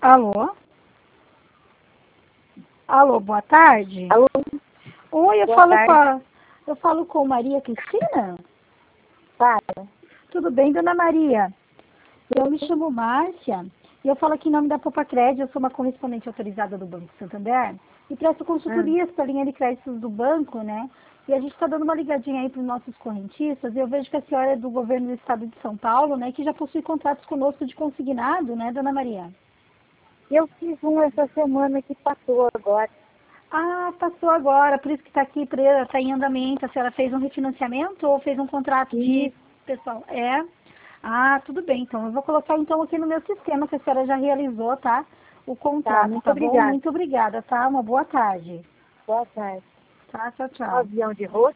Alô? Alô, boa tarde. Alô? Oi, Boa tarde. eu falo com Maria Cristina? Para. Tudo bem, dona Maria? Eu me chamo Márcia e eu falo aqui em nome da Poupa Crédito, eu sou uma correspondente autorizada do Banco Santander e presto consultorias para a linha de créditos do banco, né? E a gente está dando uma ligadinha aí para os nossos correntistas e eu vejo que a senhora é do governo do estado de São Paulo, né? Que já possui contratos conosco de consignado, né, dona Maria? Eu fiz um essa semana que passou agora. Ah, passou agora, por isso que está aqui presa, está em andamento. A senhora fez um refinanciamento ou fez um contrato de Isso. pessoal? É? Ah, tudo bem, então. Eu vou colocar então aqui no meu sistema que a senhora já realizou, tá? O Tá, contrato, muito tá bom? obrigada. Muito obrigada, tá? Uma boa tarde. Boa tarde. Tá, tchau, Um tchau. avião de rosto.